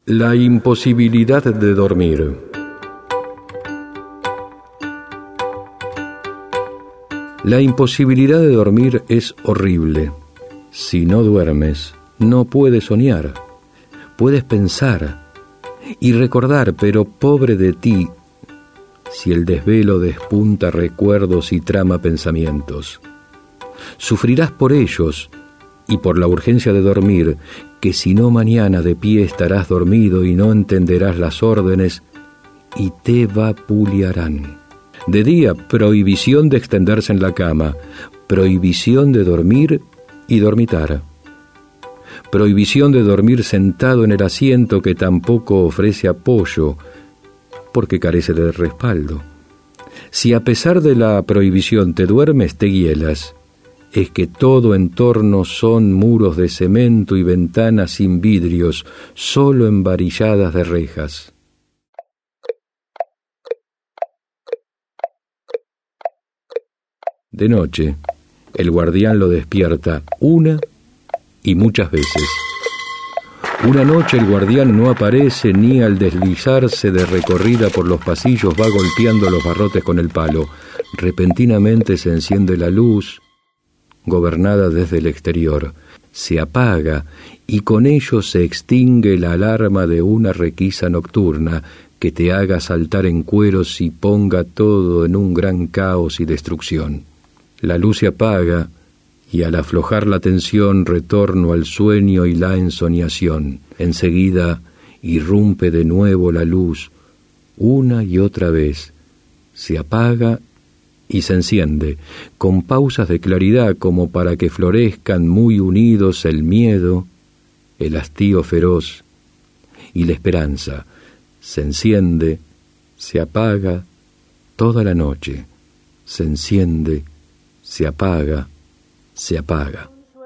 La imposibilidad de dormir. La imposibilidad de dormir es horrible. Si no duermes, no puedes soñar. Puedes pensar y recordar, pero pobre de ti, si el desvelo despunta recuerdos y trama pensamientos. Sufrirás por ellos y por la urgencia de dormir, que si no mañana de pie estarás dormido y no entenderás las órdenes y te vapulearán. De día, prohibición de extenderse en la cama, prohibición de dormir y dormitar. Prohibición de dormir sentado en el asiento que tampoco ofrece apoyo, porque carece de respaldo. Si a pesar de la prohibición te duermes, te hielas. Es que todo en torno son muros de cemento y ventanas sin vidrios, solo embarilladas de rejas. De noche, el guardián lo despierta una y muchas veces. Una noche el guardián no aparece, ni al deslizarse de recorrida por los pasillos va golpeando los barrotes con el palo. Repentinamente se enciende la luz, gobernada desde el exterior, se apaga y con ello se extingue la alarma de una requisa nocturna que te haga saltar en cueros y ponga todo en un gran caos y destrucción. La luz se apaga y al aflojar la tensión retorno al sueño y la ensoñación. Enseguida irrumpe de nuevo la luz, una y otra vez, se apaga y se enciende, con pausas de claridad como para que florezcan muy unidos el miedo, el hastío feroz y la esperanza. Se enciende, se apaga toda la noche, se enciende, se apaga, se apaga.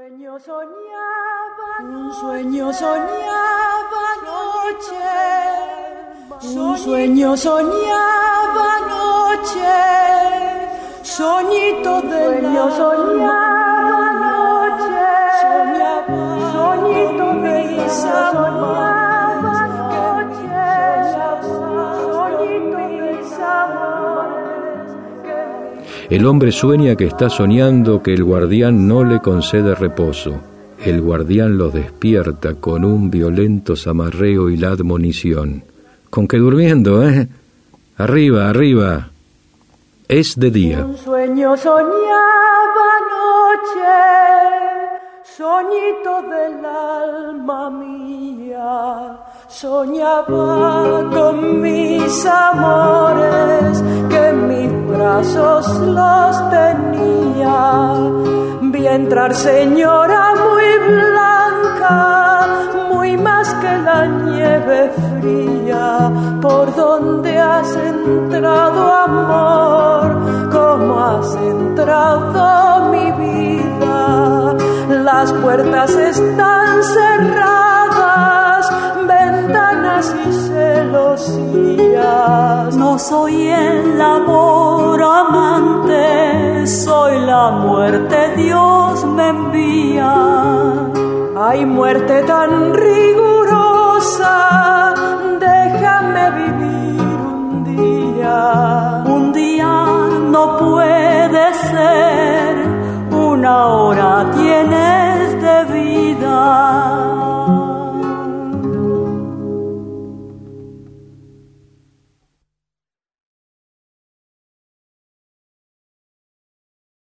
Un sueño soñaba anoche, un sueño soñaba anoche, soñito del soñaba anoche, soñito de mis amores, soñito de mis amores. El hombre sueña que está soñando que el guardián no le concede reposo. El guardián lo despierta con un violento zamarreo y la admonición. ¿Con qué durmiendo, Arriba, arriba. Es de día. Un sueño soñaba anoche, soñito del alma mía. Soñaba con mis amores, que en mis brazos los tenía. Vi entrar señora muy blanca, muy más que la nieve fría. ¿Por dónde has entrado, amor? ¿Cómo has entrado, mi vida? Las puertas están cerradas, ventanas y celosías. No soy el amor amante, soy la muerte, Dios me envía. Hay muerte tan rigurosa